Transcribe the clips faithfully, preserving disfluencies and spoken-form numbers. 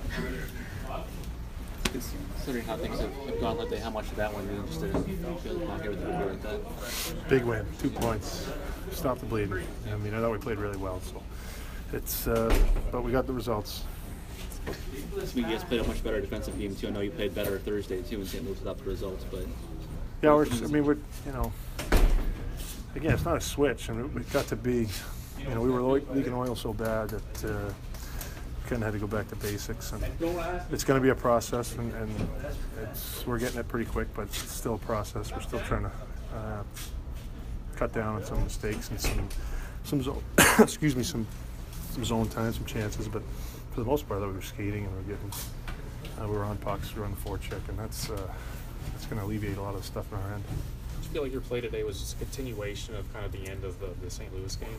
Considering how things have, have gone lately, how much of that one you just didn't feel like everything would be like that? Big win, two points, stop the bleeding. I mean, I thought we played really well, so it's. Uh, but we got the results. This week you guys played a much better defensive game too. I know you played better Thursday too in Saint Louis without the results, but yeah, we're. I mean, we're. You know, again, it's not a switch, and we got to be. You know, we were leaking oil so bad that. Uh, Kind of had to go back to basics, and it's going to be a process, and, and it's, we're getting it pretty quick, but it's still a process. We're still trying to uh, cut down on some mistakes and some some zone, excuse me, some some zone time, some chances. But for the most part, we were skating and we we're getting uh, we were on pucks, we were on the forecheck, and that's uh, that's going to alleviate a lot of the stuff on our end. Did you feel like your play today was just a continuation of kind of the end of the, the Saint Louis game?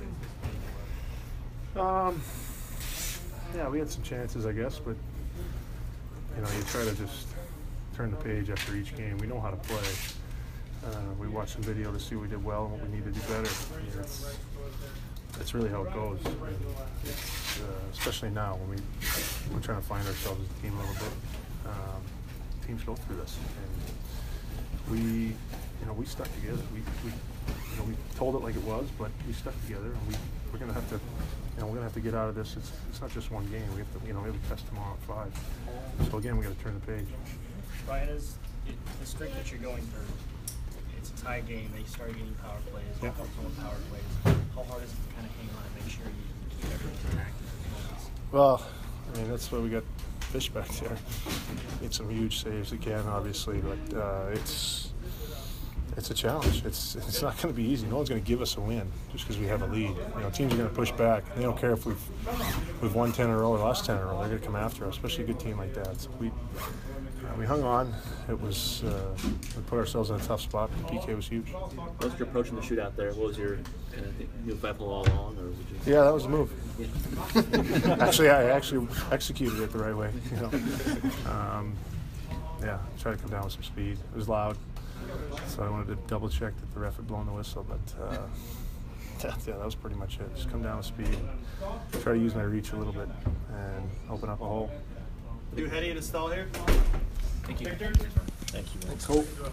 Um. Yeah, we had some chances, I guess, but you know, you try to just turn the page after each game. We know how to play. Uh, we watched some video to see what we did well and what we need to do better. I mean, it's, that's really how it goes. I mean, it's, uh, especially now when we we're trying to find ourselves as a team a little bit. Um, teams go through this, and we, you know, we stuck together. We, we, you know, we told it like it was, but we stuck together, and we we're gonna have to. You know, we're gonna have to get out of this. It's, it's not just one game. We have to, you know, we have a test tomorrow at five. So again, we got to turn the page. Ryan, is it, the streak that you're going through, it's a tie game. They started getting power plays, yeah. multiple power plays. How hard is it to kind of hang on and make sure you keep everything intact? Well, I mean, that's why we got Fish back there. Made some huge saves again, obviously, but uh, it's. It's a challenge. It's it's not going to be easy. No one's going to give us a win just because we have a lead. You know, teams are going to push back. They don't care if we've we've won ten in a row or lost ten in a row. They're going to come after us, especially a good team like that. So we uh, we hung on. It was uh, we put ourselves in a tough spot. But the P K was huge. What was your approach in the shootout there? What was your uh, move back all along, or would you? Yeah, that was the move. Yeah. actually, I actually executed it the right way. You know, um, yeah, tried to come down with some speed. It was loud. So I wanted to double check that the ref had blown the whistle, but uh, yeah, yeah, that was pretty much it. Just come down with speed, try to use my reach a little bit, and open up a hole. You heading to stall here? Thank you. Thank you. Let's hope.